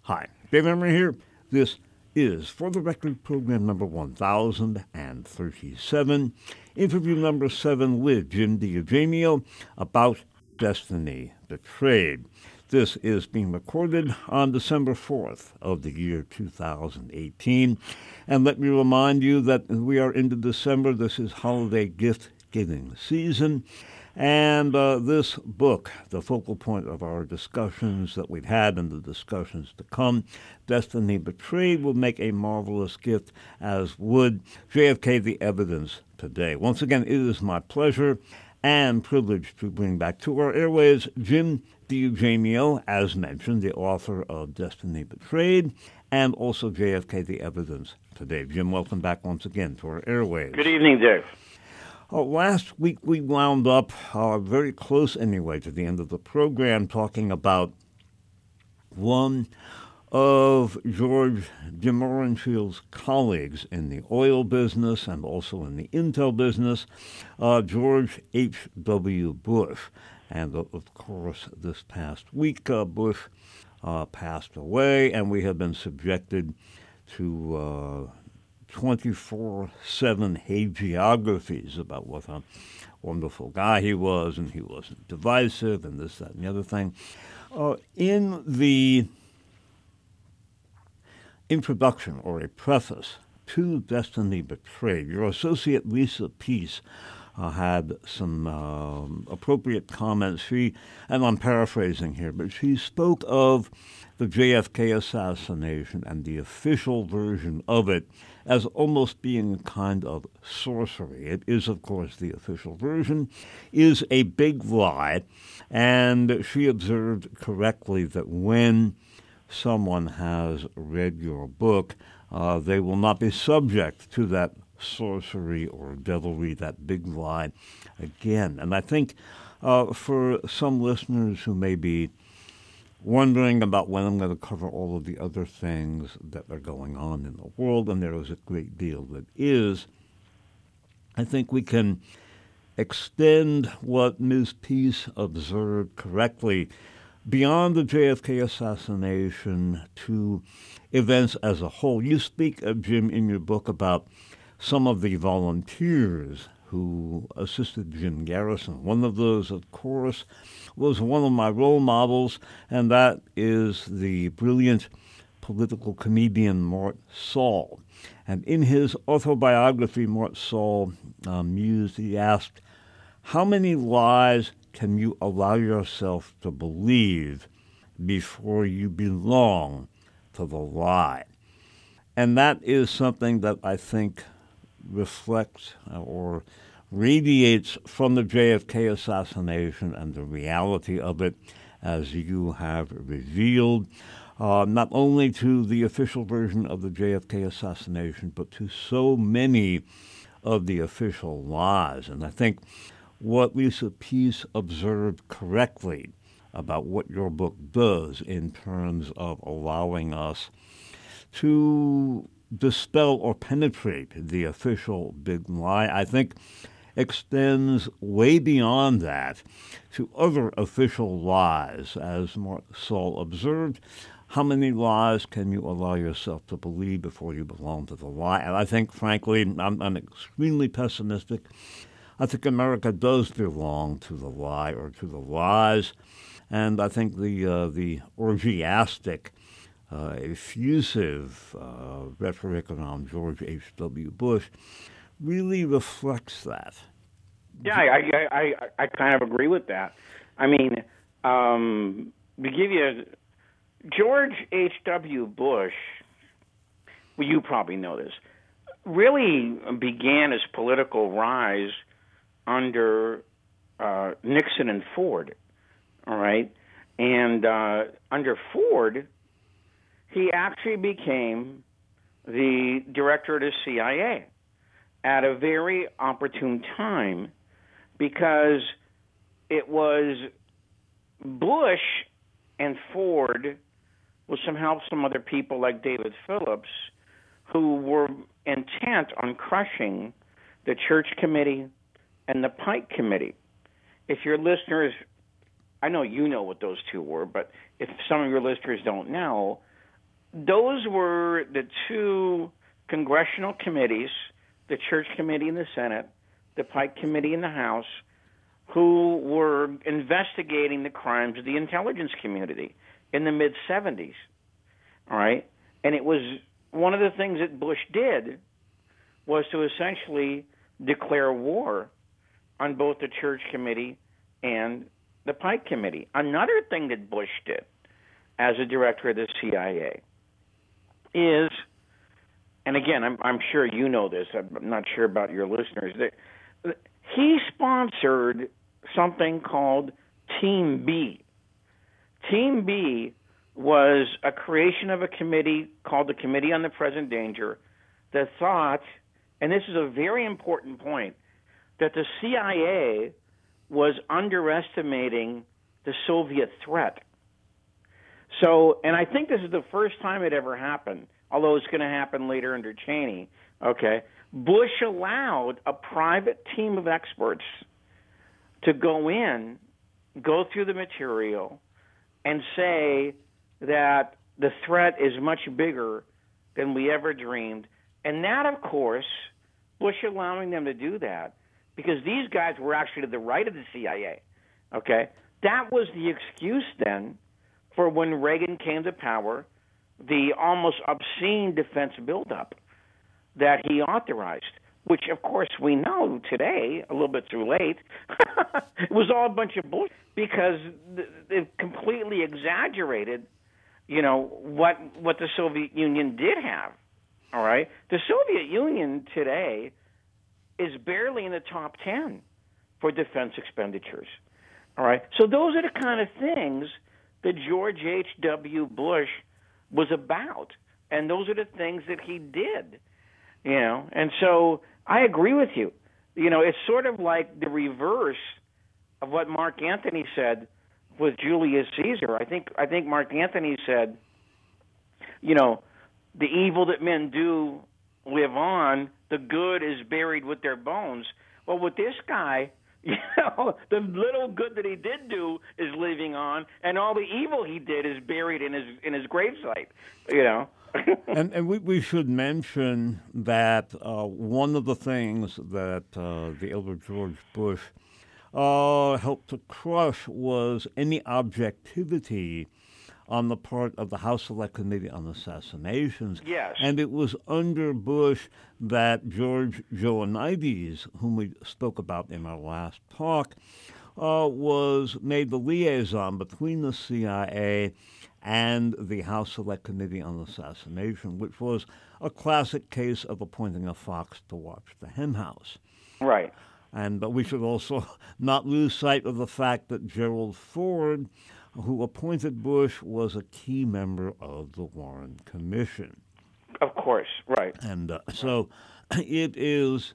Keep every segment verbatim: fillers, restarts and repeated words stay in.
Hi, Dave Emery here. This is For the Record program number one thousand thirty-seven, interview number seven with Jim DiEugeniio about Destiny Betrayed. This is being recorded on December fourth of the year two thousand eighteen. And let me remind you that we are into December. This is holiday gift-giving season. And uh, this book, the focal point of our discussions that we've had and the discussions to come, Destiny Betrayed, will make a marvelous gift, as would J F K, The Evidence Today. Once again, it is my pleasure and privilege to bring back to our airwaves Jim DiEugeniio, as mentioned, the author of Destiny Betrayed, and also J F K, The Evidence Today. Jim, welcome back once again to our airwaves. Good evening, Dave. Uh, last week we wound up, uh, very close anyway, to the end of the program, talking about one of George de Morenfield's colleagues in the oil business and also in the intel business, uh, George H W. Bush. And, uh, of course, this past week, uh, Bush uh, passed away, and we have been subjected to Uh, twenty-four seven hagiographies about what a wonderful guy he was, and he wasn't divisive, and this, that, and the other thing. Uh, in the introduction, or a preface, to Destiny Betrayed, your associate Lisa Peace uh, had some um, appropriate comments. She, and I'm paraphrasing here, but she spoke of the J F K assassination and the official version of it as almost being a kind of sorcery. It is, of course, the official version, is a big lie, and she observed correctly that when someone has read your book, uh, they will not be subject to that sorcery or devilry, that big lie again. And I think uh, for some listeners who may be wondering about when I'm going to cover all of the other things that are going on in the world, and there is a great deal that is, I think we can extend what Miz Peace observed correctly beyond the J F K assassination to events as a whole. You speak, uh, Jim, in your book about some of the volunteers who assisted Jim Garrison. One of those, of course, was one of my role models, and that is the brilliant political comedian Mort Sahl. And in his autobiography, Mort Sahl um, mused, he asked, how many lies can you allow yourself to believe before you belong to the lie? And that is something that I think reflects or radiates from the J F K assassination and the reality of it, as you have revealed, uh, not only to the official version of the J F K assassination, but to so many of the official lies. And I think what Lisa Peace observed correctly about what your book does in terms of allowing us to dispel or penetrate the official big lie, I think extends way beyond that to other official lies. As Mort Sahl observed, how many lies can you allow yourself to believe before you belong to the lie? And I think, frankly, I'm, I'm extremely pessimistic. I think America does belong to the lie or to the lies, and I think the uh, the orgiastic, uh, effusive uh, rhetoric around George H W. Bush really reflects that. Yeah, I, I, I, I kind of agree with that. I mean, um, to give you, George H W. Bush, well, you probably know this, really began his political rise under uh, Nixon and Ford, all right? And uh, under Ford, he actually became the director of the C I A at a very opportune time, because it was Bush and Ford, with some help some other people like David Phillips, who were intent on crushing the Church Committee and the Pike Committee. If your listeners, I know you know what those two were, but if some of your listeners don't know, those were the two congressional committees, the Church Committee in the Senate, the Pike Committee in the House, who were investigating the crimes of the intelligence community in the mid seventies. All right? And it was one of the things that Bush did was to essentially declare war on both the Church Committee and the Pike Committee. Another thing that Bush did as a director of the C I A is, and again, I'm, I'm sure you know this, I'm not sure about your listeners, that he sponsored something called Team B. Team B was a creation of a committee called the Committee on the Present Danger that thought, and this is a very important point, that the C I A was underestimating the Soviet threat. So, and I think this is the first time it ever happened, although it's going to happen later under Cheney, okay? Bush allowed a private team of experts to go in, go through the material, and say that the threat is much bigger than we ever dreamed. And that, of course, Bush allowing them to do that, because these guys were actually to the right of the C I A, okay? That was the excuse then for when Reagan came to power, the almost obscene defense buildup that he authorized, which, of course, we know today, a little bit too late, it was all a bunch of bullshit because it completely exaggerated, you know, what what the Soviet Union did have, all right? The Soviet Union today is barely in the top ten for defense expenditures, all right? So those are the kind of things that George H W. Bush was about, and those are the things that he did, you know? And so I agree with you. You know, it's sort of like the reverse of what Mark Antony said with Julius Caesar. I think I think Mark Antony said, you know, the evil that men do live on, the good is buried with their bones. Well, with this guy, you know, the little good that he did do is living on, and all the evil he did is buried in his in his gravesite, you know. and and we, we should mention that uh, one of the things that uh, the elder George Bush uh, helped to crush was any objectivity on the part of the House Select Committee on Assassinations. Yes. And it was under Bush that George Joanides, whom we spoke about in our last talk, uh, was made the liaison between the C I A and the House Select Committee on Assassination, which was a classic case of appointing a fox to watch the henhouse. Right. And but we should also not lose sight of the fact that Gerald Ford, who appointed Bush, was a key member of the Warren Commission. Of course, right. And uh, so it is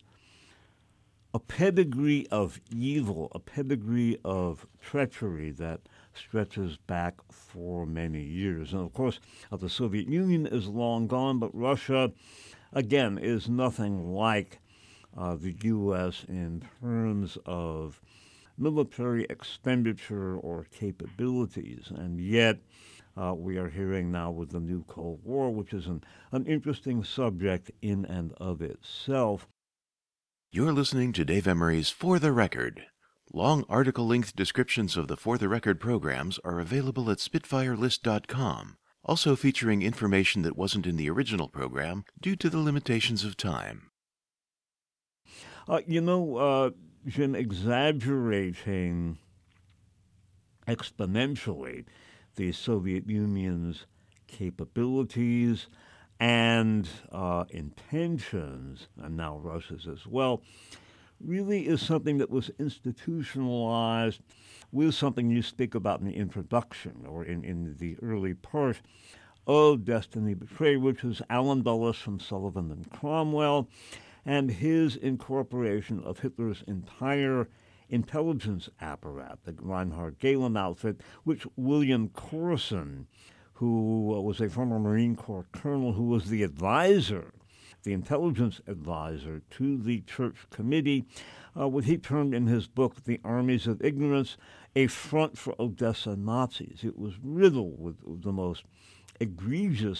a pedigree of evil, a pedigree of treachery that stretches back for many years. And of course, uh, the Soviet Union is long gone, but Russia, again, is nothing like uh, the U S in terms of military expenditure or capabilities. And yet, uh, we are hearing now with the new Cold War, which is an, an interesting subject in and of itself. You're listening to Dave Emery's For the Record. Long article-length descriptions of the For the Record programs are available at spitfire list dot com, also featuring information that wasn't in the original program due to the limitations of time. Uh, you know, uh, Jim, exaggerating exponentially the Soviet Union's capabilities and uh, intentions, and now Russia's as well, really is something that was institutionalized with something you speak about in the introduction or in, in the early part of Destiny Betrayed, which is Alan Dulles from Sullivan and Cromwell, and his incorporation of Hitler's entire intelligence apparatus, the Reinhard Gehlen outfit, which William Corson, who was a former Marine Corps colonel who was the advisor, the intelligence advisor to the Church Committee, uh, what he termed in his book, The Armies of Ignorance, a front for Odessa Nazis. It was riddled with the most egregious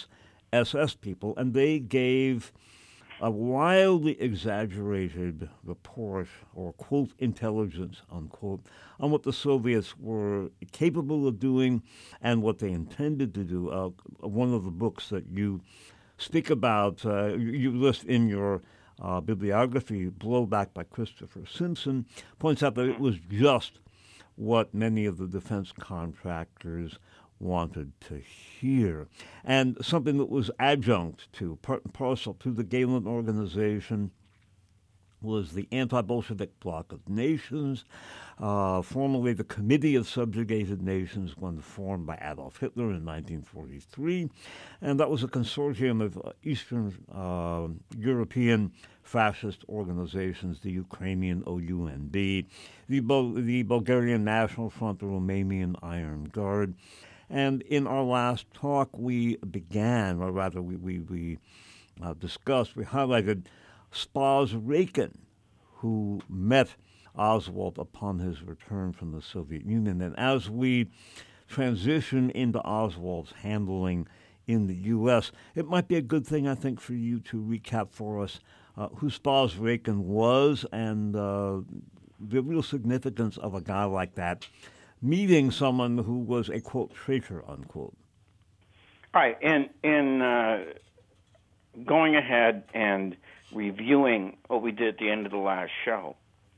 S S people, and they gave a wildly exaggerated report or, quote, intelligence, unquote, on what the Soviets were capable of doing and what they intended to do. Uh, one of the books that you speak about, uh, you, you list in your uh, bibliography, Blowback by Christopher Simpson, points out that it was just what many of the defense contractors wanted to hear, and something that was adjunct to, part and parcel to the Galen Organization was the Anti-Bolshevik Bloc of Nations, uh, formerly the Committee of Subjugated Nations, one formed by Adolf Hitler in nineteen forty-three, and that was a consortium of uh, Eastern uh, European fascist organizations, the Ukrainian O U N B, the, Bul- the Bulgarian National Front, the Romanian Iron Guard. And in our last talk, we began, or rather we, we, we uh, discussed, we highlighted Spaz Rakin, who met Oswald upon his return from the Soviet Union. And as we transition into Oswald's handling in the U S, it might be a good thing, I think, for you to recap for us uh, who Spaz Rakin was and uh, the real significance of a guy like that meeting someone who was a, quote, traitor, unquote. All right, and in uh, going ahead and reviewing what we did at the end of the last show,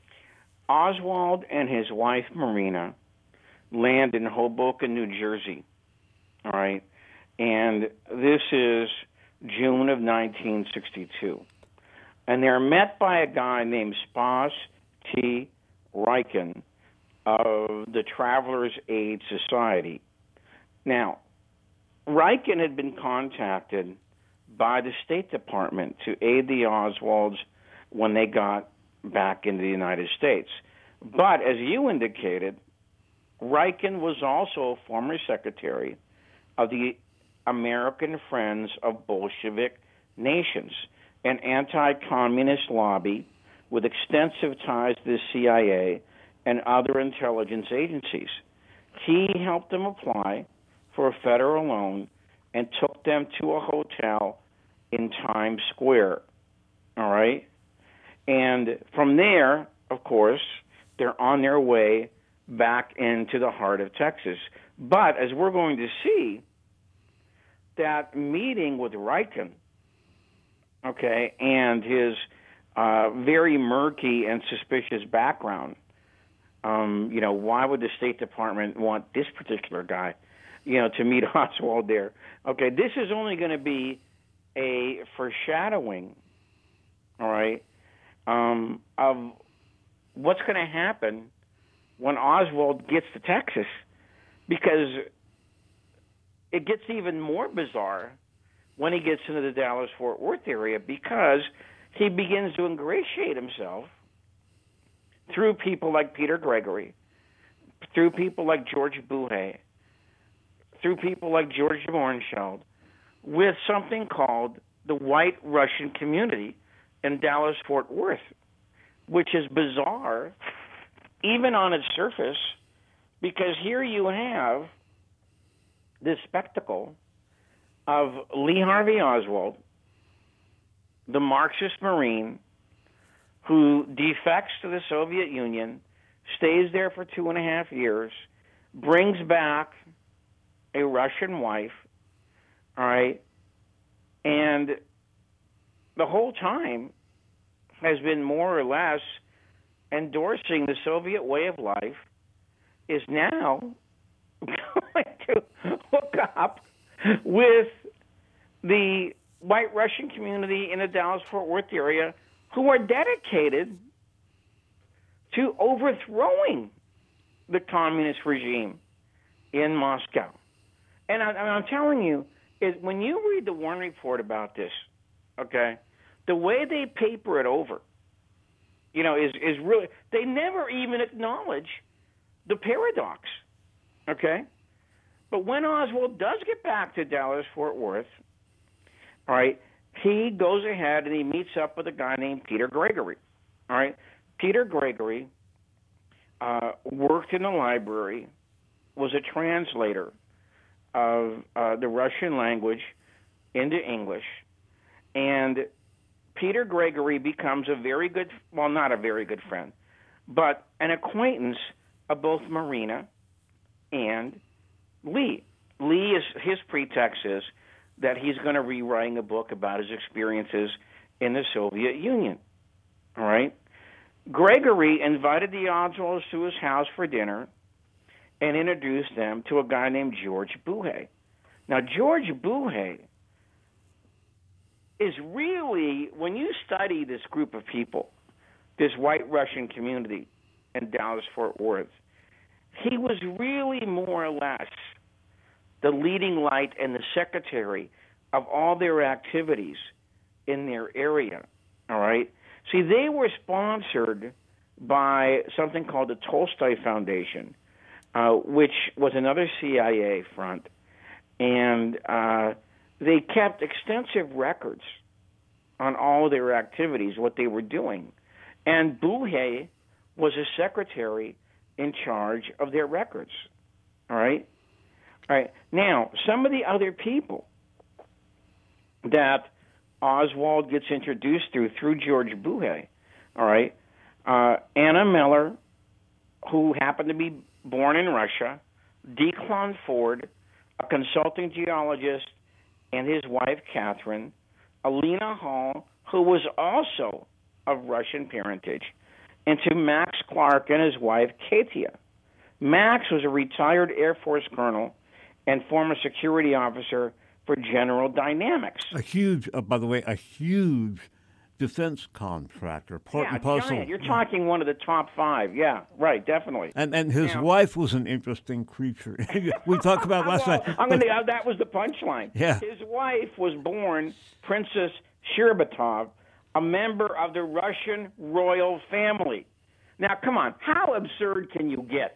Oswald and his wife, Marina, land in Hoboken, New Jersey, all right? And this is June of nineteen sixty-two. And they're met by a guy named Spaz T. Rakin, of the Travelers Aid Society. Now, Rakin had been contacted by the State Department to aid the Oswalds when they got back into the United States. But, as you indicated, Rakin was also a former secretary of the American Friends of Bolshevik Nations, an anti-communist lobby with extensive ties to the C I A and other intelligence agencies. He helped them apply for a federal loan and took them to a hotel in Times Square, all right? And from there, of course, they're on their way back into the heart of Texas. But as we're going to see, that meeting with Rakin, okay, and his uh, very murky and suspicious background, Um, you know, why would the State Department want this particular guy, you know, to meet Oswald there? Okay, this is only going to be a foreshadowing, all right, um, of what's going to happen when Oswald gets to Texas, because it gets even more bizarre when he gets into the Dallas-Fort Worth area, because he begins to ingratiate himself through people like Peter Gregory, through people like George Buhay, through people like George Morgenscheld, with something called the White Russian Community in Dallas-Fort Worth, which is bizarre, even on its surface, because here you have this spectacle of Lee Harvey Oswald, the Marxist Marine, who defects to the Soviet Union, stays there for two and a half years, brings back a Russian wife, all right, and the whole time has been more or less endorsing the Soviet way of life, is now going to hook up with the White Russian community in the Dallas-Fort Worth area, who are dedicated to overthrowing the communist regime in Moscow. And I, I'm telling you, is when you read the Warren Report about this, okay, the way they paper it over, you know, is, is really, they never even acknowledge the paradox, okay? But when Oswald does get back to Dallas-Fort Worth, all right, he goes ahead and he meets up with a guy named Peter Gregory. All right, Peter Gregory uh, worked in the library, was a translator of uh, the Russian language into English, and Peter Gregory becomes a very good, well, not a very good friend, but an acquaintance of both Marina and Lee. Lee is, his pretext is that he's going to be writing a book about his experiences in the Soviet Union. All right? Gregory invited the Oswalds to his house for dinner and introduced them to a guy named George Buhay. Now, George Buhay is really, when you study this group of people, this white Russian community in Dallas-Fort Worth, he was really more or less the leading light and the secretary of all their activities in their area, all right? See, they were sponsored by something called the Tolstoy Foundation, uh, which was another C I A front, and uh, they kept extensive records on all their activities, what they were doing. And Buhay was a secretary in charge of their records, all right? All right. Now, some of the other people that Oswald gets introduced through, through George Buhay, all right, uh, Anna Miller, who happened to be born in Russia, Declan Ford, a consulting geologist, and his wife, Catherine, Alina Hall, who was also of Russian parentage, and to Max Clark and his wife, Katia. Max was a retired Air Force colonel and former security officer for General Dynamics. A huge, uh, by the way, a huge defense contractor, part yeah, and parcel. Giant. You're talking one of the top five. Yeah, right, definitely. And and his now, wife was an interesting creature. We talked about last well, night. I'm gonna, uh, that was the punchline. Yeah. His wife was born Princess Shcherbatov, a member of the Russian royal family. Now, come on, how absurd can you get?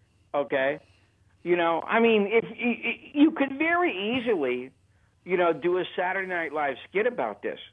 Okay? You know, I mean, if you, you could very easily, you know, do a Saturday Night Live skit about this.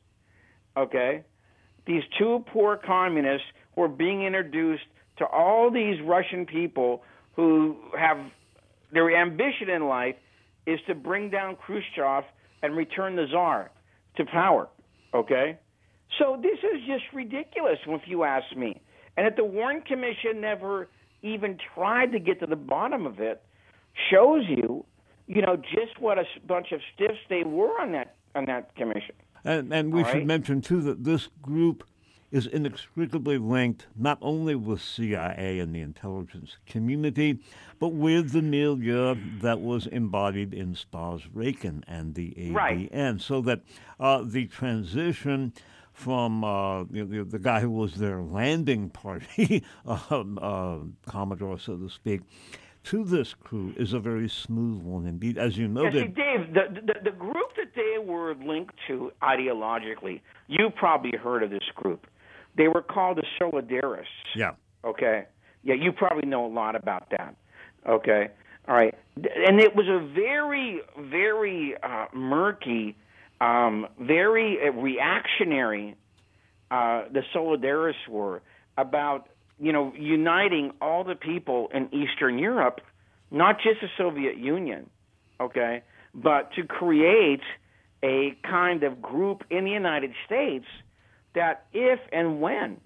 Okay? These two poor communists who are being introduced to all these Russian people who have their ambition in life is to bring down Khrushchev and return the Tsar to power. Okay? So this is just ridiculous, if you ask me. And if the Warren Commission never even tried to get to the bottom of it, shows you, you know, just what a bunch of stiffs they were on that on that commission. And, and we All should right? mention, too, that this group is inextricably linked not only with C I A and the intelligence community, but with the milieu that was embodied in Stas Rakin and the A B N. Right. So that uh, the transition from uh, you know, the guy who was their landing party, um, uh, Commodore, so to speak, to this crew is a very smooth one indeed. As you Yeah, noted, see, Dave, the, the the group that they were linked to ideologically, you probably heard of this group. They were called the Solidarists. yeah. Okay. Yeah, you probably know a lot about that. Okay. All right. And it was a very, very uh, murky, um, very uh, reactionary. Uh, the Solidarists were about, you know, uniting all the people in Eastern Europe, not just the Soviet Union, okay, but to create a kind of group in the United States that if and when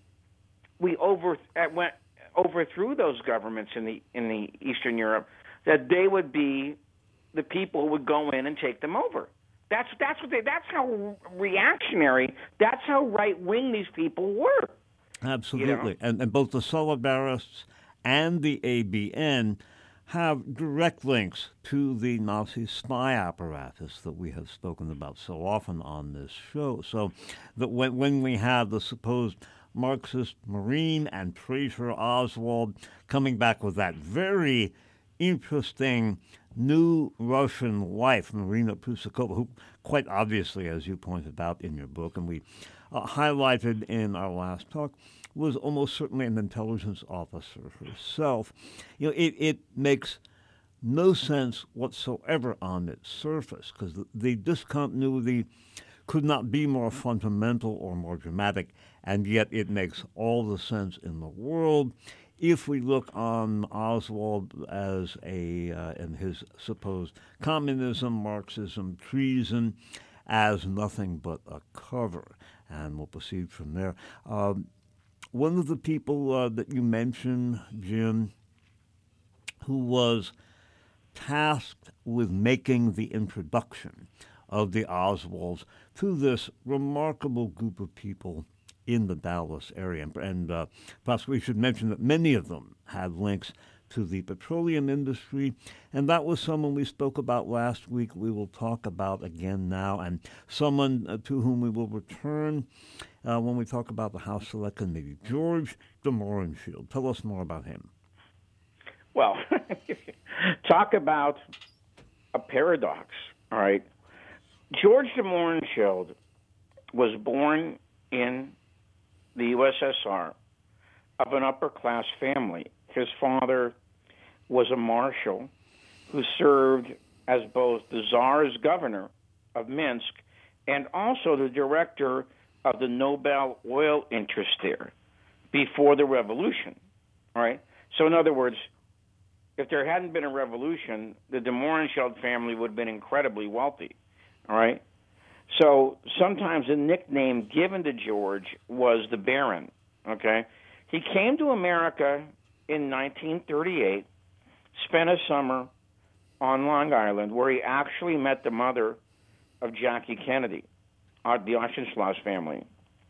we over uh, went, overthrew those governments in the in the Eastern Europe, that they would be the people who would go in and take them over. That's that's what they. That's how reactionary. That's how right wing these people were. Absolutely. You know? and, and both the Solidarists and the A B N have direct links to the Nazi spy apparatus that we have spoken about so often on this show. So that when, when we have the supposed Marxist Marine and traitor Oswald coming back with that very interesting new Russian wife, Marina Prusakova, who quite obviously, as you pointed out in your book, and we uh, highlighted in our last talk, was almost certainly an intelligence officer herself. You know, it, it makes no sense whatsoever on its surface, because the, the discontinuity could not be more fundamental or more dramatic, and yet it makes all the sense in the world if we look on Oswald as a, uh, and his supposed communism, Marxism, treason, as nothing but a cover. And we'll proceed from there. Um, one of the people uh, that you mentioned, Jim, who was tasked with making the introduction of the Oswalds to this remarkable group of people in the Dallas area. And uh, perhaps we should mention that many of them had links to the petroleum industry, and that was someone we spoke about last week, we will talk about again now, and someone uh, to whom we will return uh, when we talk about the House Select Committee, George de Mohrenschildt. Tell us more about him. Well, talk about a paradox, all right? George de Mohrenschildt was born in the U S S R of an upper-class family. His father was a marshal who served as both the Tsar's governor of Minsk and also the director of the Nobel oil interest there before the revolution, all right? So in other words, if there hadn't been a revolution, the de Mohrenschildt family would have been incredibly wealthy, all right? So sometimes a nickname given to George was the Baron, okay? He came to America in nineteen thirty-eight, spent a summer on Long Island where he actually met the mother of Jackie Kennedy, uh, the Auchincloss family.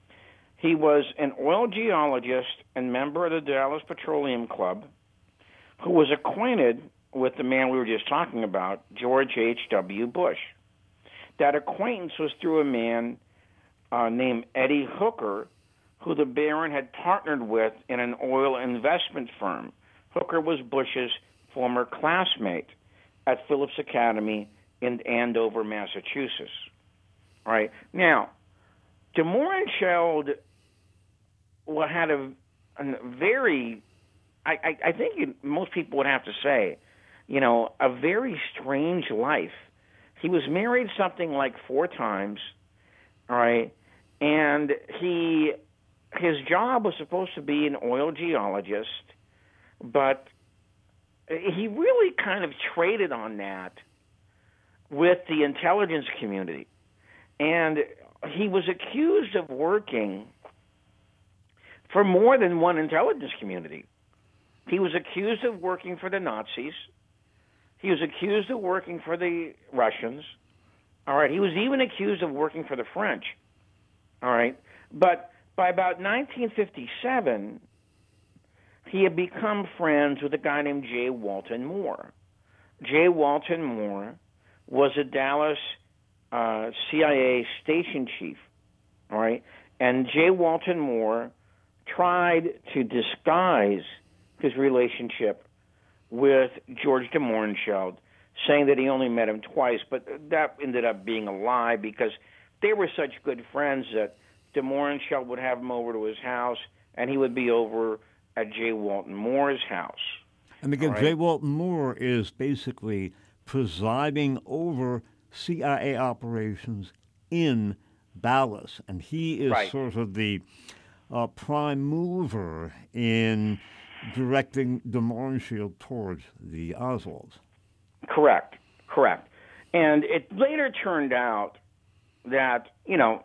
He was an oil geologist and member of the Dallas Petroleum Club who was acquainted with the man we were just talking about, George H W. Bush. That acquaintance was through a man uh, named Eddie Hooker, who the Baron had partnered with in an oil investment firm. Hooker was Bush's former classmate at Phillips Academy in Andover, Massachusetts. All right. Now, de Mohrenschildt had a, a very, I, I, I think it, most people would have to say, you know, a very strange life. He was married something like four times, all right, and he his job was supposed to be an oil geologist, but he really kind of traded on that with the intelligence community. And he was accused of working for more than one intelligence community. He was accused of working for the Nazis. He was accused of working for the Russians. All right. He was even accused of working for the French. All right. But by about nineteen fifty-seven, he had become friends with a guy named J. Walton Moore. J. Walton Moore was a Dallas uh, C I A station chief. All right. And J. Walton Moore tried to disguise his relationship with George de Mohrenschildt, saying that he only met him twice, but that ended up being a lie because they were such good friends that de Mohrenschildt would have him over to his house, and he would be over at J. Walton Moore's house. And again, right? J. Walton Moore is basically presiding over C I A operations in Dallas, and he is Right. sort of the uh, prime mover in directing de Mohrenschildt towards the Oswalds. Correct, correct. And it later turned out that, you know,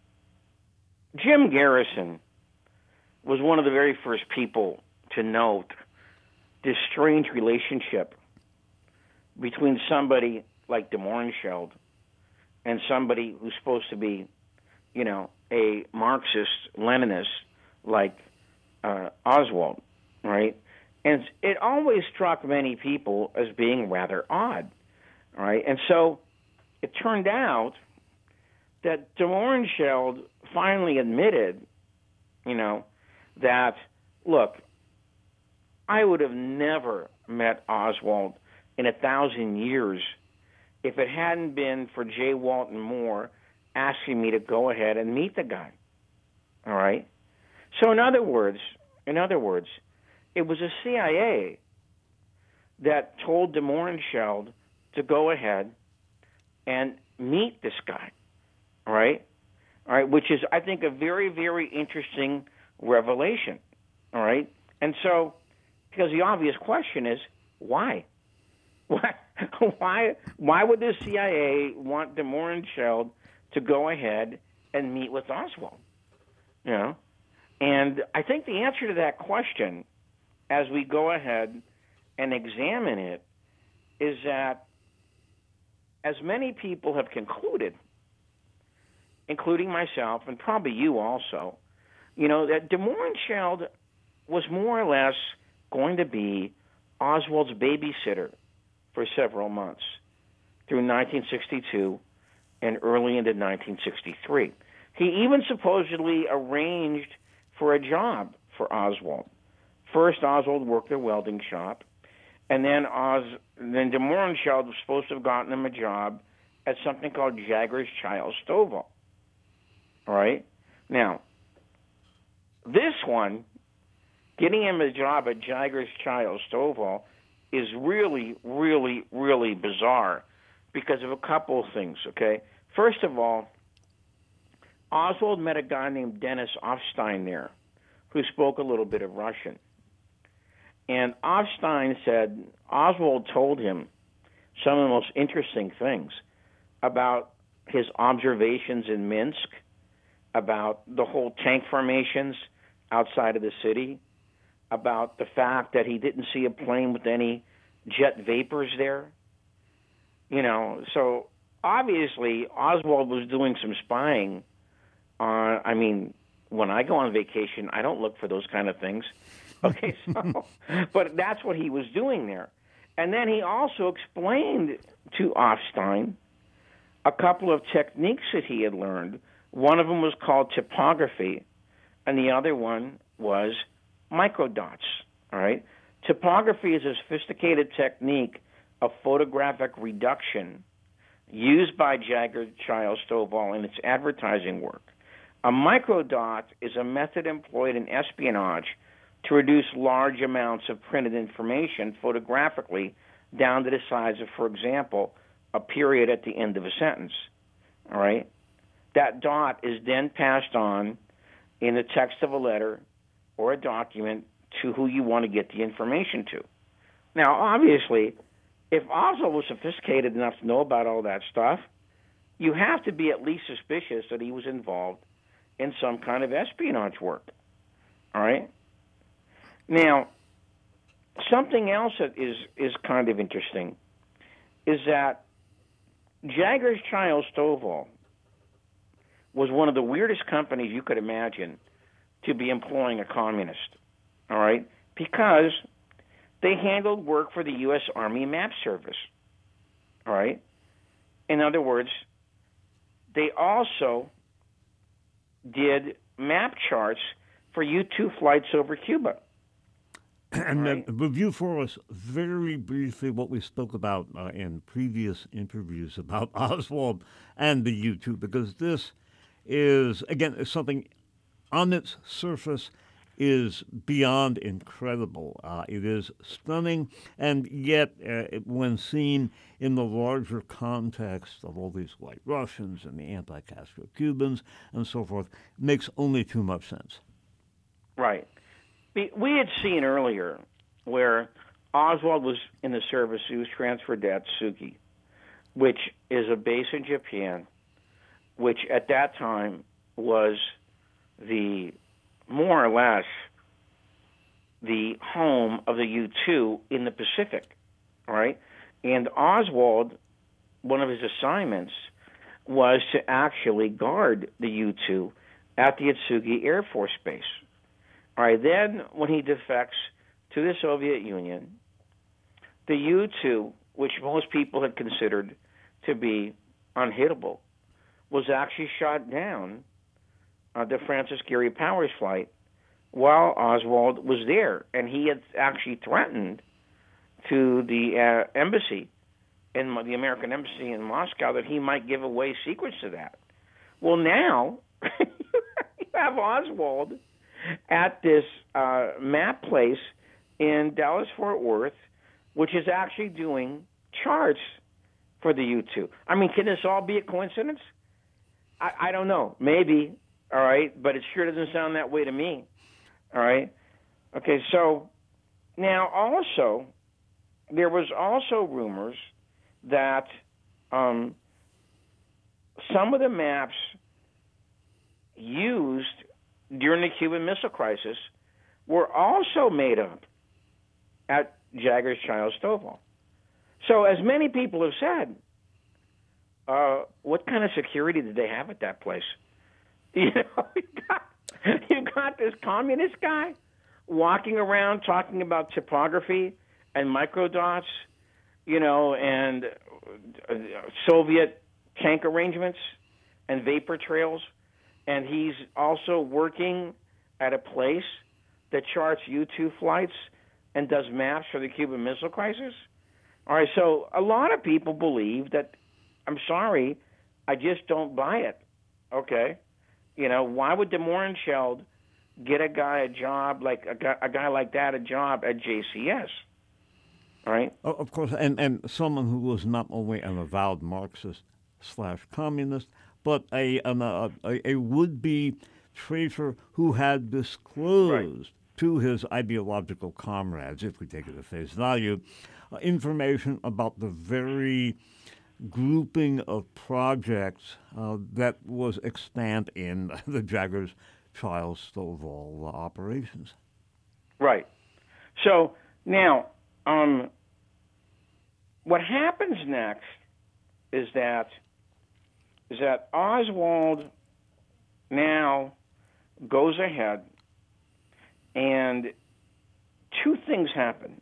Jim Garrison was one of the very first people to note this strange relationship between somebody like de Mohrenschildt and somebody who's supposed to be, you know, a Marxist-Leninist like uh, Oswald. Right? And it always struck many people as being rather odd. All right? And so it turned out that de Mohrenschildt finally admitted, you know, that, look, I would have never met Oswald in a thousand years if it hadn't been for J. Walton Moore asking me to go ahead and meet the guy. All right? So in other words, in other words, it was a C I A that told de Mohrenschildt to go ahead and meet this guy, all right? All right, which is, I think, a very, very interesting revelation, all right? And so, because the obvious question is, why? Why, why, why would the C I A want de Mohrenschildt to go ahead and meet with Oswald. You know, and I think the answer to that question, as we go ahead and examine it, is that as many people have concluded, including myself and probably you also, you know, that De Mohrenschildt was more or less going to be Oswald's babysitter for several months through nineteen sixty-two and early into nineteen sixty-three. He even supposedly arranged for a job for Oswald. First, Oswald worked at a welding shop, and then Oz, then De Mohrenschildt was supposed to have gotten him a job at something called Jaggers Child Stovall. All right? Now, this one, getting him a job at Jaggers Child Stovall, is really, really, really bizarre because of a couple of things, okay? First of all, Oswald met a guy named Dennis Offstein there who spoke a little bit of Russian. And Offstein said Oswald told him some of the most interesting things about his observations in Minsk, about the whole tank formations outside of the city, about the fact that he didn't see a plane with any jet vapors there. You know, so obviously Oswald was doing some spying on, I mean, when I go on vacation, I don't look for those kind of things. Okay, so, but that's what he was doing there. And then he also explained to Offstein a couple of techniques that he had learned. One of them was called typography, and the other one was microdots, all right? Typography is a sophisticated technique of photographic reduction used by Jaggers Child Stovall in its advertising work. A microdot is a method employed in espionage to reduce large amounts of printed information photographically down to the size of, for example, a period at the end of a sentence. All right? That dot is then passed on in the text of a letter or a document to who you want to get the information to. Now, obviously, if Oswald was sophisticated enough to know about all that stuff, you have to be at least suspicious that he was involved in some kind of espionage work. All right? Now, something else that is, is kind of interesting is that Jaggers Child Stovall was one of the weirdest companies you could imagine to be employing a communist, all right, because they handled work for the U S Army Map Service, all right? In other words, they also did map charts for U two flights over Cuba. And right. then review for us very briefly what we spoke about uh, in previous interviews about Oswald and the U two, because this is, again, something on its surface is beyond incredible. Uh, it is stunning, and yet uh, it, when seen in the larger context of all these white Russians and the anti-Castro Cubans and so forth, makes only too much sense. Right. We had seen earlier where Oswald was in the service. He was transferred to Atsugi, which is a base in Japan, which at that time was the more or less the home of the U two in the Pacific, all right? And Oswald, one of his assignments was to actually guard the U two at the Atsugi Air Force Base. All right, then when he defects to the Soviet Union, the U two, which most people had considered to be unhittable, was actually shot down uh, the Francis Gary Powers flight while Oswald was there. And he had actually threatened to the uh, embassy, in the American embassy in Moscow, that he might give away secrets to that. Well, now you have Oswald at this uh, map place in Dallas-Fort Worth, which is actually doing charts for the U two. I mean, can this all be a coincidence? I, I don't know. Maybe, all right, but it sure doesn't sound that way to me, all right? Okay, so now also, there was also rumors that um, some of the maps used during the Cuban Missile Crisis were also made up at Jaggers Child Stovall. So, as many people have said, uh, what kind of security did they have at that place? You know, you got, you got this communist guy walking around talking about topography and microdots, you know, and uh, Soviet tank arrangements and vapor trails, and he's also working at a place that charts U two flights and does maps for the Cuban Missile Crisis. All right, so a lot of people believe that, I'm sorry, I just don't buy it, okay? You know, why would De Mohrenschildt get a guy a job, like a guy, a guy like that, a job at J C S, all right? Oh, of course, and, and someone who was not only an avowed Marxist slash communist, but a, an, a, a would-be traitor who had disclosed right. to his ideological comrades, if we take it at face value, uh, information about the very grouping of projects uh, that was extant in the Jaggers Child Stovall uh, operations. Right. So now, um, what happens next is that is that Oswald now goes ahead, and two things happen.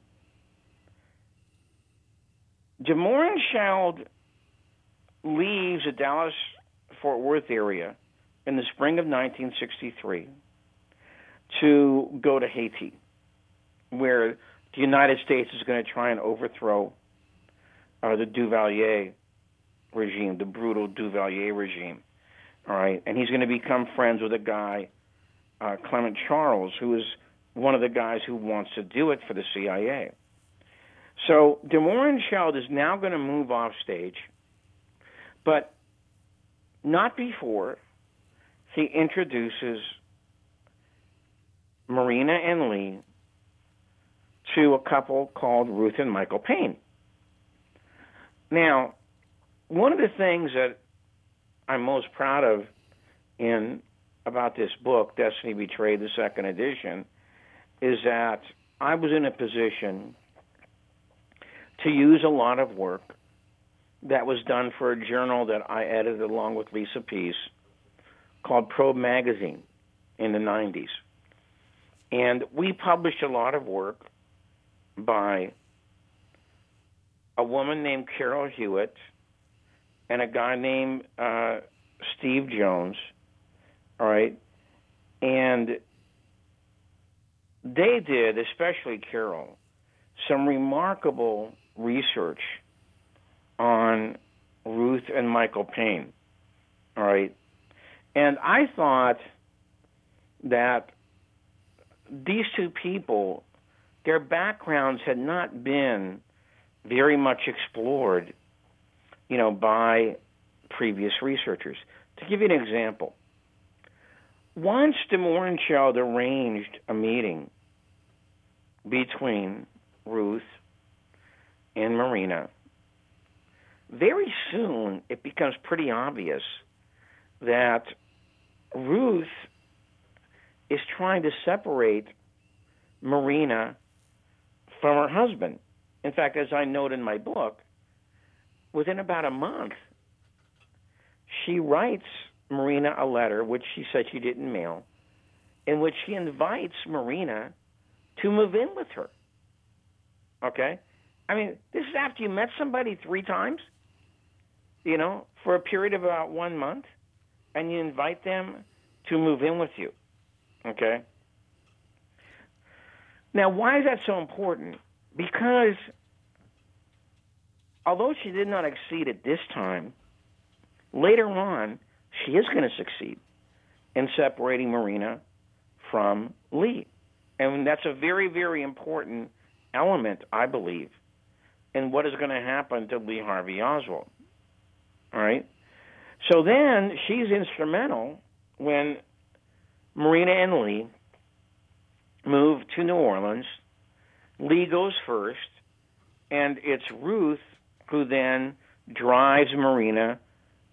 De Mohrenschildt leaves the Dallas-Fort Worth area in the spring of nineteen sixty-three to go to Haiti, where the United States is going to try and overthrow uh, the Duvalier regime, the brutal Duvalier regime. All right, and he's going to become friends with a guy, uh, Clement Charles, who is one of the guys who wants to do it for the C I A. So De Mohrenschildt is now going to move off stage, but not before he introduces Marina and Lee to a couple called Ruth and Michael Paine. Now, one of the things that I'm most proud of in about this book, Destiny Betrayed, the second edition, is that I was in a position to use a lot of work that was done for a journal that I edited along with Lisa Peace called Probe Magazine in the nineties. And we published a lot of work by a woman named Carol Hewitt and a guy named uh, Steve Jones, all right? And they did, especially Carol, some remarkable research on Ruth and Michael Paine, all right? And I thought that these two people, their backgrounds had not been very much explored, you know, by previous researchers. To give you an example, once De Mohrenschildt arranged a meeting between Ruth and Marina, very soon it becomes pretty obvious that Ruth is trying to separate Marina from her husband. In fact, as I note in my book, within about a month, she writes Marina a letter, which she said she didn't mail, in which she invites Marina to move in with her. Okay? I mean, this is after you met somebody three times, you know, for a period of about one month, and you invite them to move in with you. Okay? Now, why is that so important? Because although she did not succeed at this time, later on, she is going to succeed in separating Marina from Lee. And that's a very, very important element, I believe, in what is going to happen to Lee Harvey Oswald. All right? So then she's instrumental when Marina and Lee move to New Orleans. Lee goes first, and it's Ruth who then drives Marina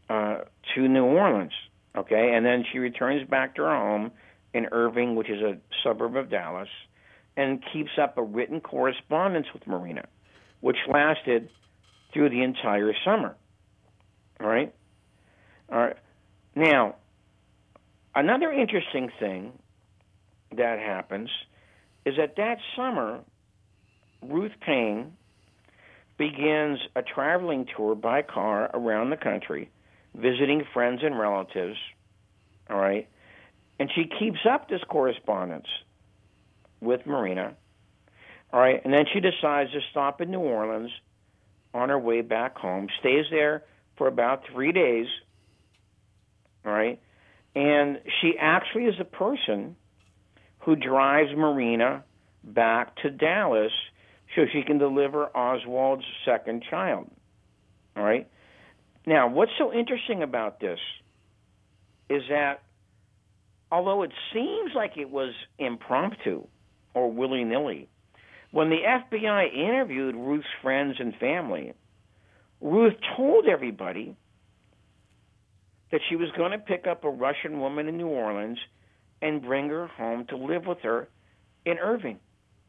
uh, to New Orleans, okay? And then she returns back to her home in Irving, which is a suburb of Dallas, and keeps up a written correspondence with Marina, which lasted through the entire summer. All right? All right. Now, another interesting thing that happens is that that summer, Ruth Paine begins a traveling tour by car around the country, visiting friends and relatives, all right? And she keeps up this correspondence with Marina, all right? And then she decides to stop in New Orleans on her way back home, stays there for about three days, all right? And she actually is a person who drives Marina back to Dallas so she can deliver Oswald's second child, all right? Now, what's so interesting about this is that although it seems like it was impromptu or willy-nilly, when the F B I interviewed Ruth's friends and family, Ruth told everybody that she was going to pick up a Russian woman in New Orleans and bring her home to live with her in Irving.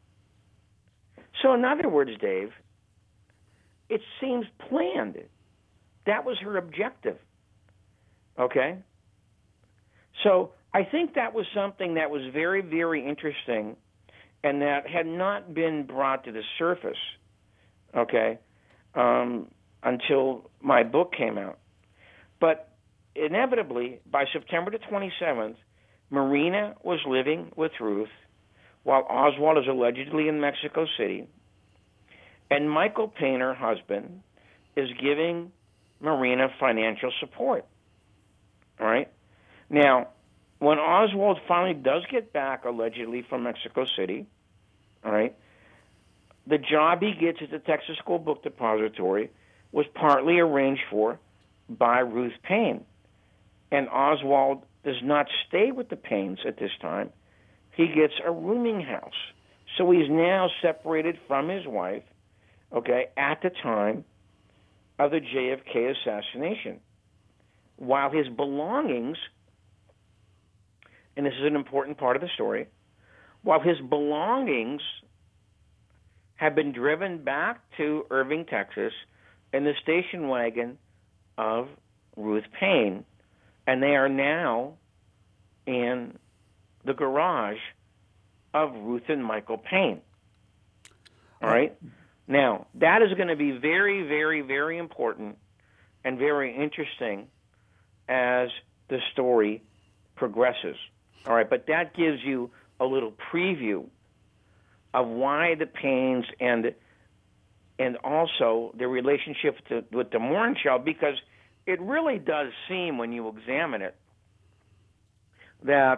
So in other words, Dave, it seems planned. That was her objective. Okay? So I think that was something that was very, very interesting and that had not been brought to the surface, okay, um, until my book came out. But inevitably, by September the twenty-seventh, Marina was living with Ruth while Oswald is allegedly in Mexico City, and Michael Paine, her husband, is giving Marina financial support. All right? Now, when Oswald finally does get back, allegedly, from Mexico City, all right, the job he gets at the Texas School Book Depository was partly arranged for by Ruth Paine. And Oswald does not stay with the Paines at this time. He gets a rooming house. So he's now separated from his wife, okay, at the time of the J F K assassination, while his belongings, and this is an important part of the story, while his belongings have been driven back to Irving, Texas, in the station wagon of Ruth Paine, and they are now in the garage of Ruth and Michael Paine. All right? Now, that is going to be very, very, very important and very interesting as the story progresses. All right, but that gives you a little preview of why the Paines and and also the relationship to, with the Mohrenschildt, because it really does seem, when you examine it, that,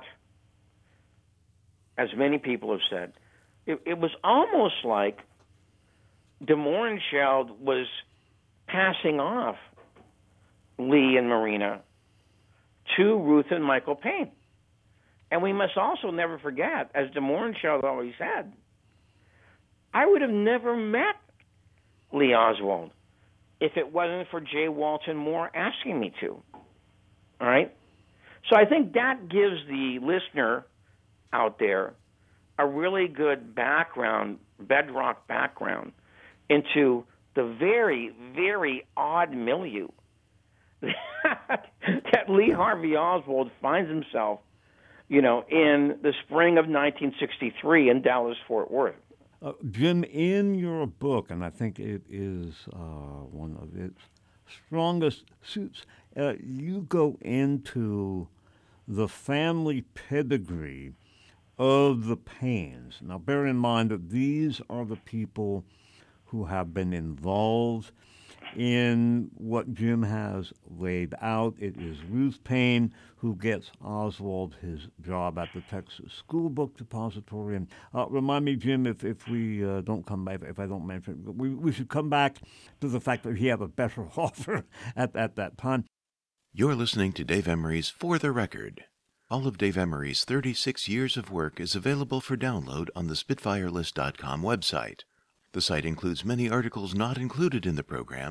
as many people have said, it, it was almost like de Mohrenschildt was passing off Lee and Marina to Ruth and Michael Paine. And we must also never forget, as de Mohrenschildt always said, I would have never met Lee Oswald if it wasn't for J. Walton Moore asking me to. All right? So I think that gives the listener out there a really good background, bedrock background, into the very, very odd milieu that, that Lee Harvey Oswald finds himself, you know, in the spring of nineteen sixty-three in Dallas-Fort Worth. Uh, Jim, in your book, and I think it is uh, one of its strongest suits, uh, you go into the family pedigree of the Paines. Now, bear in mind that these are the people who have been involved in what Jim has laid out. It is Ruth Paine who gets Oswald his job at the Texas School Book Depository. And uh, remind me, Jim, if, if we uh, don't come back, if I don't mention it, we, we should come back to the fact that he had a better offer at, at that time. You're listening to Dave Emery's For the Record. All of Dave Emery's thirty-six years of work is available for download on the Spitfire List dot com website. The site includes many articles not included in the programs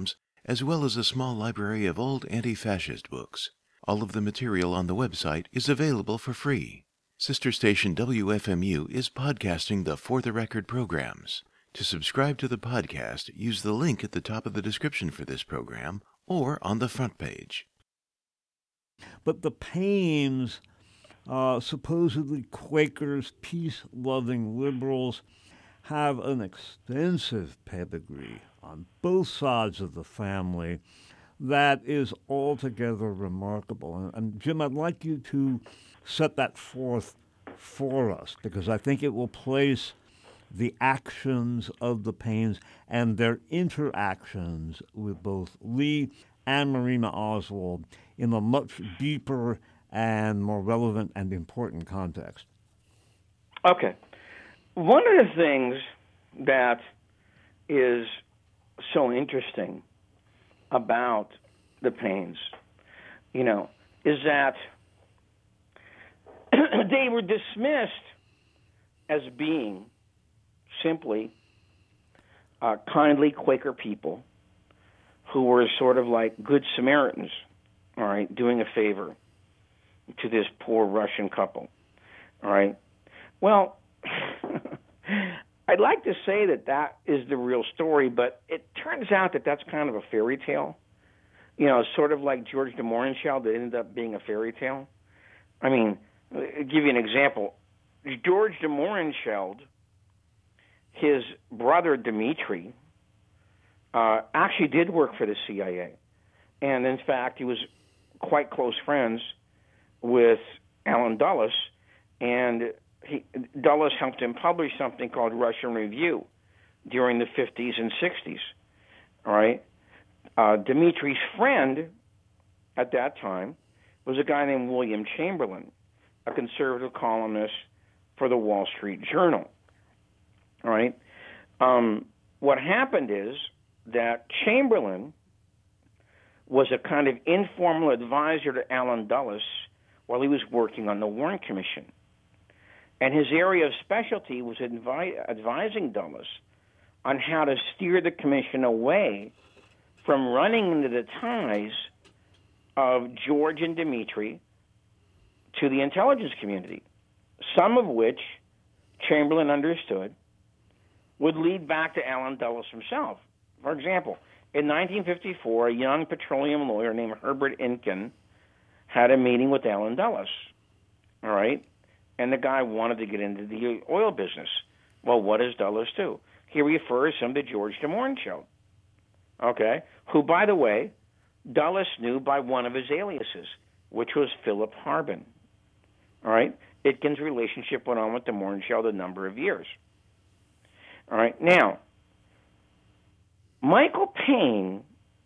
as well as a small library of old anti-fascist books. All of the material on the website is available for free. Sister station W F M U is podcasting the For the Record programs. To subscribe to the podcast, use the link at the top of the description for this program or on the front page. But the Paynes, uh, supposedly Quakers, peace-loving liberals, have an extensive pedigree on both sides of the family that is altogether remarkable. And, and Jim, I'd like you to set that forth for us, because I think it will place the actions of the Paynes and their interactions with both Lee and Marina Oswald in a much deeper and more relevant and important context. Okay. One of the things that is so interesting about the Paynes, you know, is that they were dismissed as being simply uh, kindly Quaker people who were sort of like good Samaritans, all right, doing a favor to this poor Russian couple, all right? Well, I'd like to say that that is the real story, but it turns out that that's kind of a fairy tale. You know, sort of like George de Mohrenschildt that ended up being a fairy tale. I mean, I'll give you an example. George de Mohrenschildt, his brother Dmitri, uh, actually did work for the C I A. And in fact, he was quite close friends with Allen Dulles, and he, Dulles helped him publish something called Russian Review during the fifties and sixties. All right? Uh, Dmitri's friend at that time was a guy named William Chamberlain, a conservative columnist for the Wall Street Journal. All right? Um, what happened is that Chamberlain was a kind of informal advisor to Allen Dulles while he was working on the Warren Commission. And his area of specialty was advi- advising Dulles on how to steer the commission away from running into the ties of George and Dmitri to the intelligence community, some of which Chamberlain understood would lead back to Allen Dulles himself. For example, in nineteen fifty-four, a young petroleum lawyer named Herbert Inkin had a meeting with Allen Dulles, all right? And the guy wanted to get into the oil business. Well, what does Dulles do? He refers him to George de Mohrenschildt, okay, who, by the way, Dulles knew by one of his aliases, which was Philip Harbin, all right? Itkin's relationship went on with de Mohrenschildt a number of years. All right, now, Michael Payne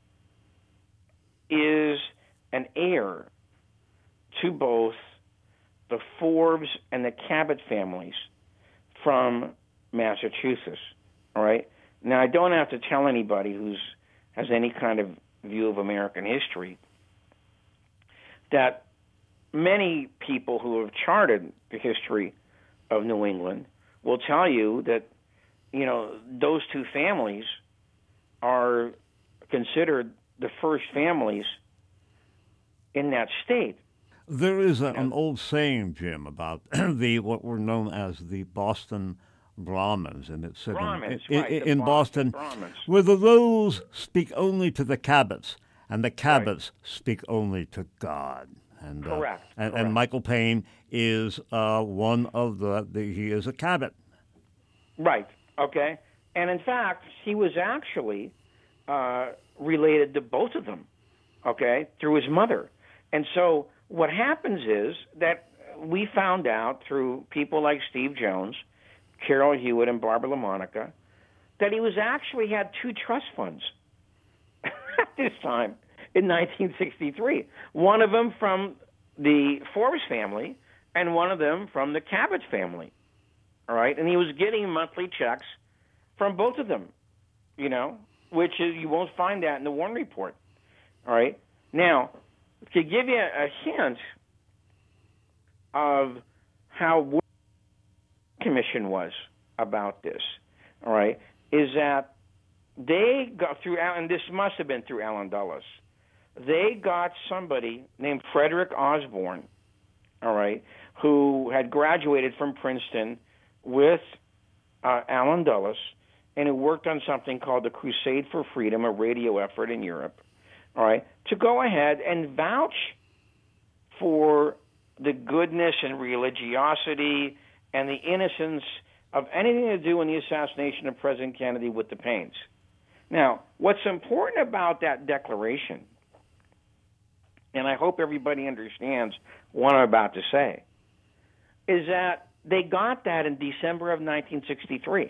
is an heir to both the Forbes and the Cabot families from Massachusetts, all right? Now, I don't have to tell anybody who's has any kind of view of American history that many people who have charted the history of New England will tell you that, you know, those two families are considered the first families in that state. There is a, an old saying, Jim, about the what were known as the Boston Brahmins, and it said Brahmins, in, right, in, the in Boston, Brahmins. where the Lows speak only to the Cabots, and the Cabots right. speak only to God. And, correct, uh, and, correct. and Michael Payne is uh, one of the, the, he is a Cabot. Right, okay. And in fact, he was actually uh, related to both of them, okay, through his mother. And so what happens is that we found out through people like Steve Jones, Carol Hewitt, and Barbara LaMonica, that he was actually had two trust funds at this time in nineteen sixty-three. One of them from the Forbes family and one of them from the Cabot family, all right? And he was getting monthly checks from both of them, you know, which is, you won't find that in the Warren Report, all right? Now, to give you a hint of how the Commission was about this, all right, is that they got through, and this must have been through Alan Dulles. They got somebody named Frederick Osborne, all right, who had graduated from Princeton with uh, Alan Dulles, and who worked on something called the Crusade for Freedom, a radio effort in Europe, all right, to go ahead and vouch for the goodness and religiosity and the innocence of anything to do in the assassination of President Kennedy with the Paynes. Now, what's important about that declaration, and I hope everybody understands what I'm about to say, is that they got that in December of nineteen sixty-three.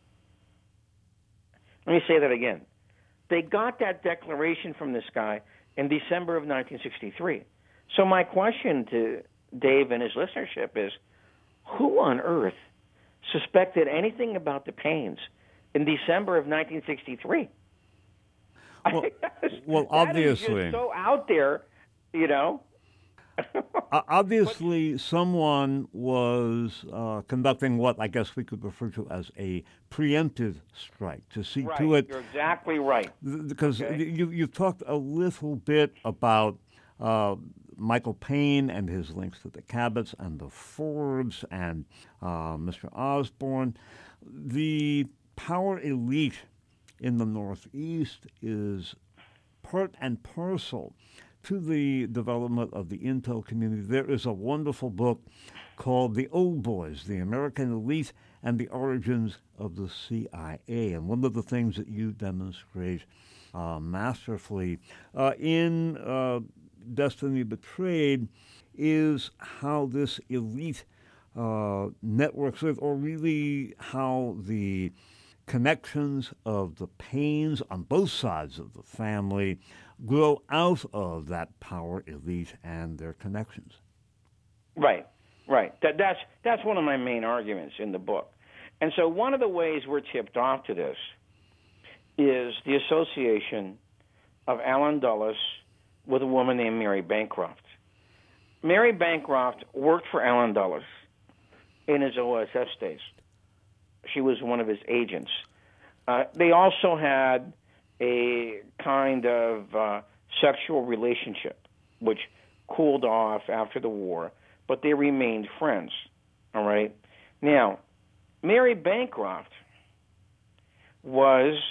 Let me say that again. They got that declaration from this guy in December of nineteen sixty-three. So my question to Dave and his listenership is, who on earth suspected anything about the Paynes in December of nineteen sixty-three? Well, well that obviously. Is just so out there, you know. Obviously, someone was uh, conducting what I guess we could refer to as a preemptive strike to see right. to it. You're exactly right. Because okay. you you talked a little bit about uh, Michael Payne and his links to the Cabots and the Forbes and uh, Mister Osborne. The power elite in the Northeast is part and parcel to the development of the intel community. There is a wonderful book called The Old Boys, The American Elite and the Origins of the C I A. And one of the things that you demonstrate uh, masterfully uh, in uh, Destiny Betrayed is how this elite uh, networks with, or really how the connections of the Paynes on both sides of the family grow out of that power elite and their connections. Right, right. That, that's that's one of my main arguments in the book. And so one of the ways we're tipped off to this is the association of Alan Dulles with a woman named Mary Bancroft. Mary Bancroft worked for Alan Dulles in his O S S days. She was one of his agents. Uh, they also had a kind of uh, sexual relationship, which cooled off after the war, but they remained friends, all right? Now, Mary Bancroft was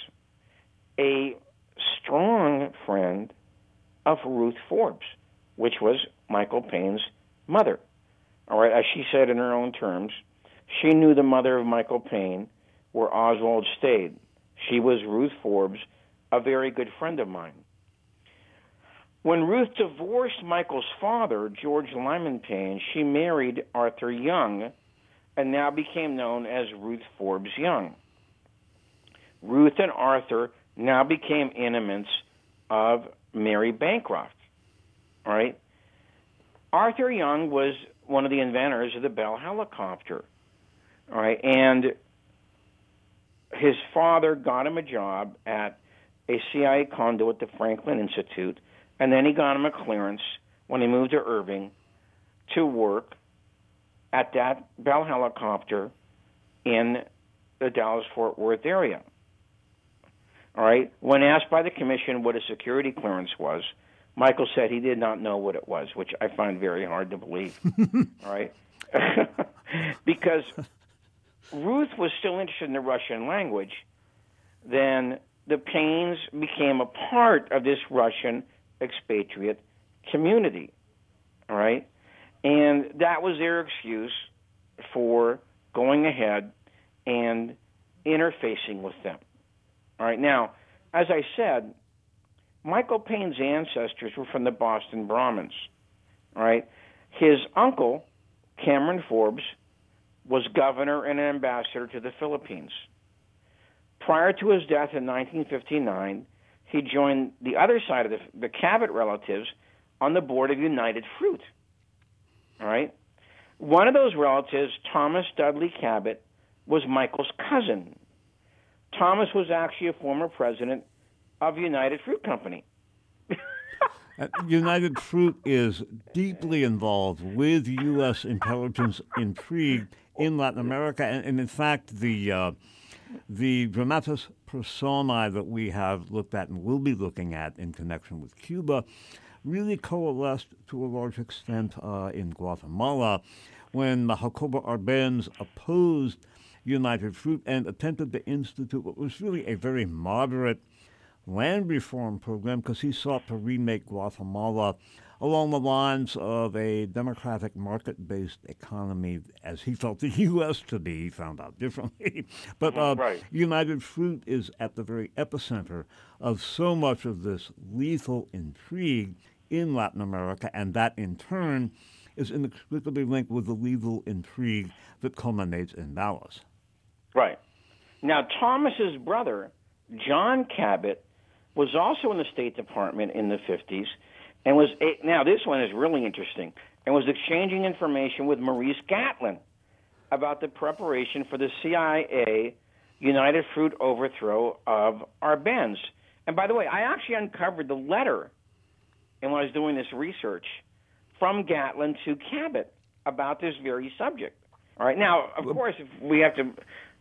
a strong friend of Ruth Forbes, which was Michael Payne's mother, all right? As she said in her own terms, she knew the mother of Michael Payne where Oswald stayed. She was Ruth Forbes, a very good friend of mine. When Ruth divorced Michael's father, George Lyman Payne, she married Arthur Young and now became known as Ruth Forbes Young. Ruth and Arthur now became intimates of Mary Bancroft. All right? Arthur Young was one of the inventors of the Bell helicopter. All right, and his father got him a job at a C I A conduit, the Franklin Institute, and then he got him a clearance when he moved to Irving to work at that Bell helicopter in the Dallas-Fort Worth area. All right, when asked by the commission what a security clearance was, Michael said he did not know what it was, which I find very hard to believe. All right, because Ruth was still interested in the Russian language, then the Paynes became a part of this Russian expatriate community, all right? And that was their excuse for going ahead and interfacing with them. All right, now, as I said, Michael Payne's ancestors were from the Boston Brahmins, all right? His uncle, Cameron Forbes, was governor and an ambassador to the Philippines. Prior to his death in nineteen fifty-nine, he joined the other side of the, the Cabot relatives on the board of United Fruit. All right? One of those relatives, Thomas Dudley Cabot, was Michael's cousin. Thomas was actually a former president of United Fruit Company. Uh, United Fruit is deeply involved with U S intelligence intrigue in Latin America, and, and in fact, the uh, the dramatis personae that we have looked at and will be looking at in connection with Cuba really coalesced to a large extent uh, in Guatemala when Jacobo Arbenz opposed United Fruit and attempted to institute what was really a very moderate land reform program because he sought to remake Guatemala along the lines of a democratic market-based economy as he felt the U S to be. He found out differently. But uh, Right. United Fruit is at the very epicenter of so much of this lethal intrigue in Latin America, and that in turn is inexplicably linked with the lethal intrigue that culminates in Dallas. Right. Now, Thomas's brother, John Cabot, was also in the State Department in the fifties, and was a, now this one is really interesting, and was exchanging information with Maurice Gatlin about the preparation for the C I A United Fruit overthrow of Arbenz. And by the way, I actually uncovered the letter, and when I was doing this research, from Gatlin to Cabot about this very subject. All right. Now, of course, if we have to.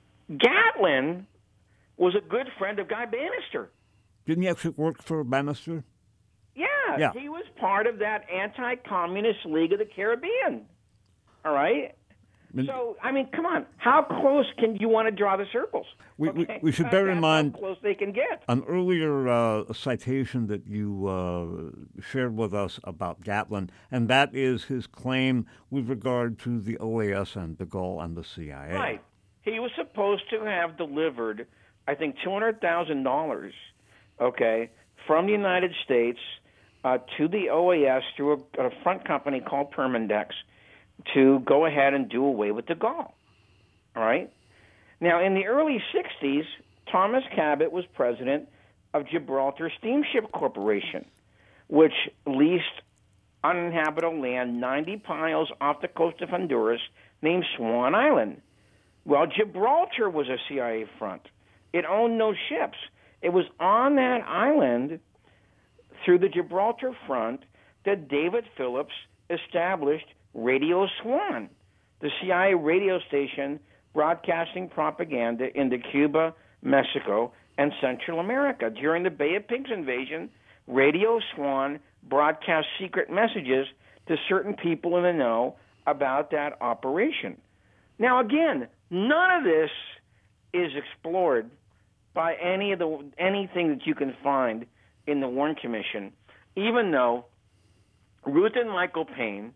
Gatlin was a good friend of Guy Bannister. Didn't he actually work for Bannister? Yeah, Yeah. he was part of that anti-communist League of the Caribbean. All right? And So, I mean, come on. How close can you want to draw the circles? We- we- Okay? we should bear in That's mind- how close they can get. An earlier uh, citation that you uh, shared with us about Gatlin, and that is his claim with regard to the O A S and de Gaulle and the C I A. Right. He was supposed to have delivered, I think, two hundred thousand dollars, okay, from the United States uh, to the O A S through a, a front company called Permindex to go ahead and do away with de Gaulle. All right? Now, in the early sixties, Thomas Cabot was president of Gibraltar Steamship Corporation, which leased uninhabitable land ninety miles off the coast of Honduras named Swan Island. Well, Gibraltar was a C I A front. It owned no ships. It was on that island through the Gibraltar front that David Phillips established Radio Swan, the C I A radio station broadcasting propaganda into Cuba, Mexico, and Central America. During the Bay of Pigs invasion, Radio Swan broadcast secret messages to certain people in the know about that operation. Now, again, none of this is explored by any of the anything that you can find in the Warren Commission, even though Ruth and Michael Payne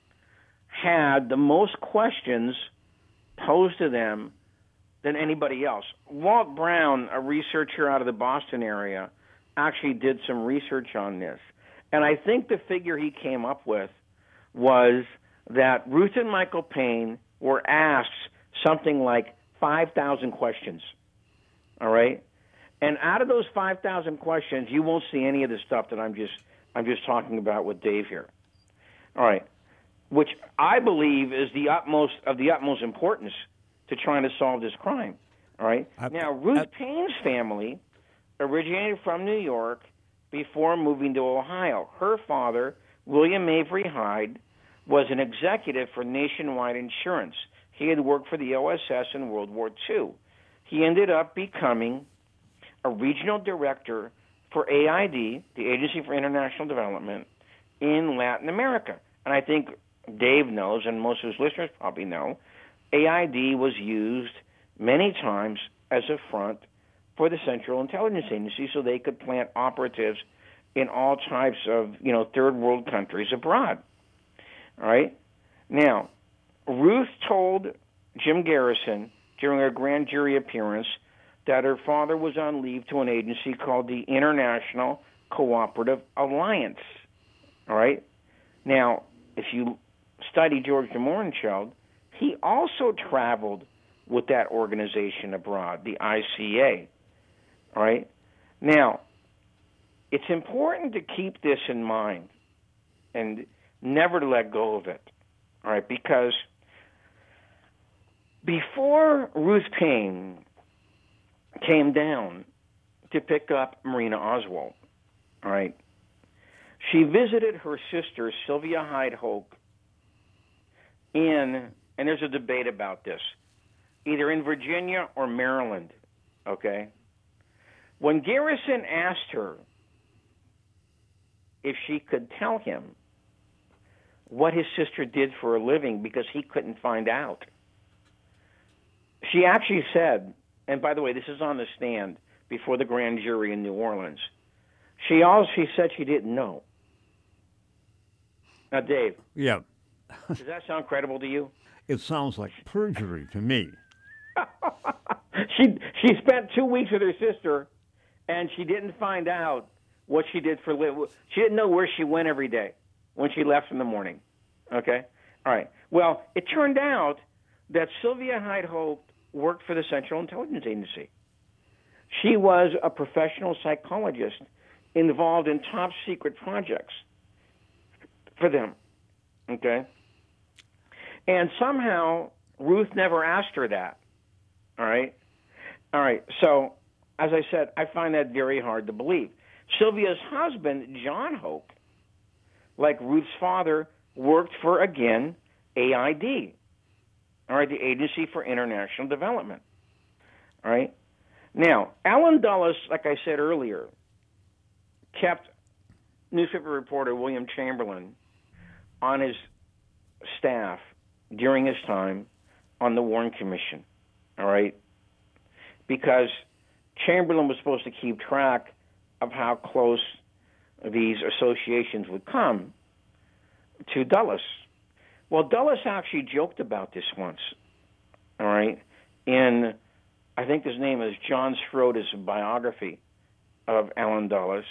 had the most questions posed to them than anybody else. Walt Brown, a researcher out of the Boston area, actually did some research on this. And I think the figure he came up with was that Ruth and Michael Payne were asked something like five thousand questions, all right? And out of those five thousand questions, you won't see any of the stuff that I'm just I'm just talking about with Dave here, all right, which I believe is the utmost of the utmost importance to trying to solve this crime, all right? I- now, Ruth I- Payne's family originated from New York before moving to Ohio. Her father, William Avery Hyde, was an executive for Nationwide Insurance. He had worked for the O S S in World War Two. He ended up becoming a regional director for A I D, the Agency for International Development, in Latin America. And I think Dave knows, and most of his listeners probably know, A I D was used many times as a front for the Central Intelligence Agency so they could plant operatives in all types of, you know, third world countries abroad. All right? Now, Ruth told Jim Garrison during her grand jury appearance that her father was on leave to an agency called the International Cooperative Alliance. All right? Now, if you study George de Mohrenschildt, he also traveled with that organization abroad, the I C A. All right? Now, it's important to keep this in mind and never to let go of it. All right? Because before Ruth Payne came down to pick up Marina Oswald, all right, she visited her sister, Sylvia Hyde Hoke, in, and there's a debate about this, either in Virginia or Maryland, okay? When Garrison asked her if she could tell him what his sister did for a living because he couldn't find out, she actually said, and by the way, this is on the stand before the grand jury in New Orleans, she also she said she didn't know. Now, Dave. Yeah. Does that sound credible to you? It sounds like perjury to me. she she spent two weeks with her sister, and she didn't find out what she did for live. She didn't know where she went every day when she left in the morning. Okay? All right. Well, it turned out that Sylvia Hyde Hope worked for the Central Intelligence Agency. She was a professional psychologist involved in top secret projects for them. Okay? And somehow Ruth never asked her that. All right? All right. So, as I said, I find that very hard to believe. Sylvia's husband, John Hope, like Ruth's father, worked for, again, A I D, all right, the Agency for International Development. All right? Now, Alan Dulles, like I said earlier, kept newspaper reporter William Chamberlain on his staff during his time on the Warren Commission, all right? Because Chamberlain was supposed to keep track of how close these associations would come to Dulles. Well, Dulles actually joked about this once, all right, in, I think his name is John Schroeder's biography of Alan Dulles.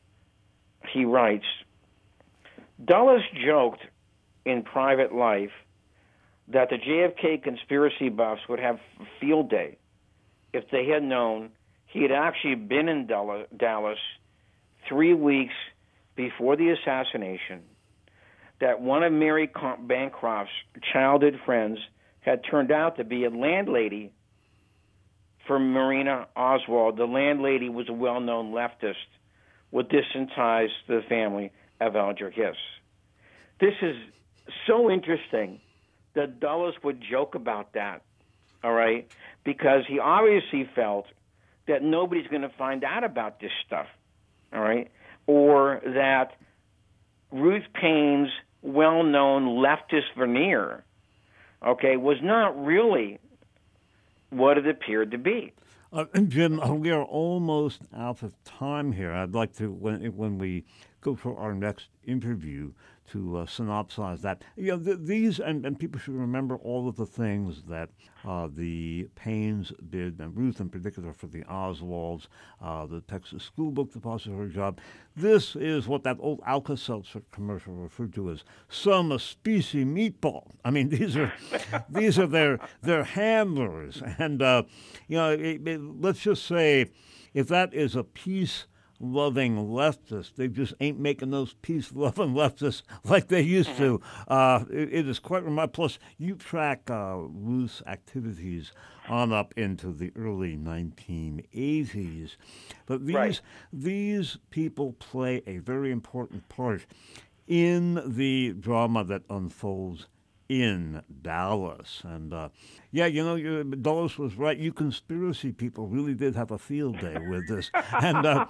He writes, Dulles joked in private life that the J F K conspiracy buffs would have a field day if they had known he had actually been in Dallas three weeks before the assassination, that one of Mary Bancroft's childhood friends had turned out to be a landlady for Marina Oswald. The landlady was a well-known leftist with distant ties to the family of Eldridge Hiss. This is so interesting that Dulles would joke about that, all right, because he obviously felt that nobody's going to find out about this stuff, all right, or that Ruth Paine's well-known leftist veneer, okay, was not really what it appeared to be. Uh, Jim, uh, we are almost out of time here. I'd like to, when when we go for our next interview, to uh, synopsize that. You know, th- these, and, and people should remember all of the things that uh, the Paines did, and Ruth in particular for the Oswalds, uh, the Texas School Book Depository job. This is what that old Alka-Seltzer commercial referred to as some specie meatball. I mean, these are these are their their handlers, and uh, you know, it, it, let's just say, if that is a peace loving leftists, they just ain't making those peace-loving leftists like they used to. Uh, it, it is quite remarkable. Plus, you track uh, Ruth's activities on up into the early nineteen eighties. But these right. these people play a very important part in the drama that unfolds in Dallas. And, uh, yeah, you know, you, Dulles was right. You conspiracy people really did have a field day with this. And uh,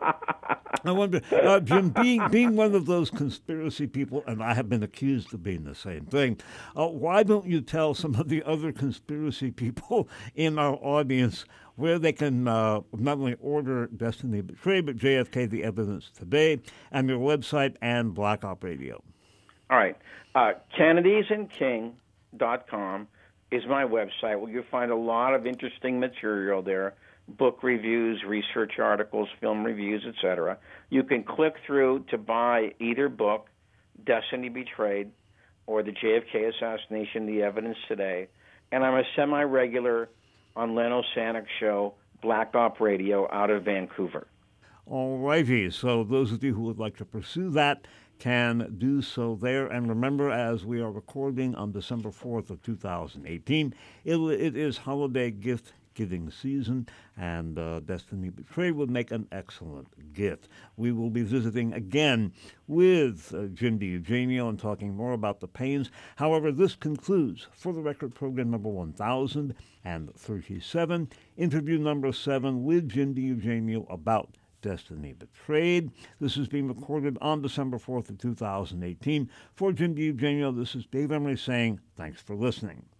I wonder, uh, Jim, being, being one of those conspiracy people, and I have been accused of being the same thing, uh, why don't you tell some of the other conspiracy people in our audience where they can uh, not only order Destiny Betrayed, but J F K, The Evidence Today, and your website and Black Op Radio? All right. Uh, Kennedys and King dot com is my website where you'll find a lot of interesting material there, book reviews, research articles, film reviews, et cetera. You can click through to buy either book, Destiny Betrayed, or the J F K Assassination, The Evidence Today. And I'm a semi-regular on Leno Sanik's show, Black Op Radio, out of Vancouver. All righty. So those of you who would like to pursue that can do so there. And remember, as we are recording on December fourth of two thousand eighteen, it, it is Holiday Gift giving season, and uh, Destiny Betrayed would make an excellent gift. We will be visiting again with uh, Jim DiEugenio and talking more about the pains. However, this concludes For the Record program number one thousand thirty-seven, interview number seven with Jim DiEugenio about Destiny Betrayed. This is being recorded on December fourth of two thousand eighteen. For Jim DiEugenio, this is Dave Emery saying thanks for listening.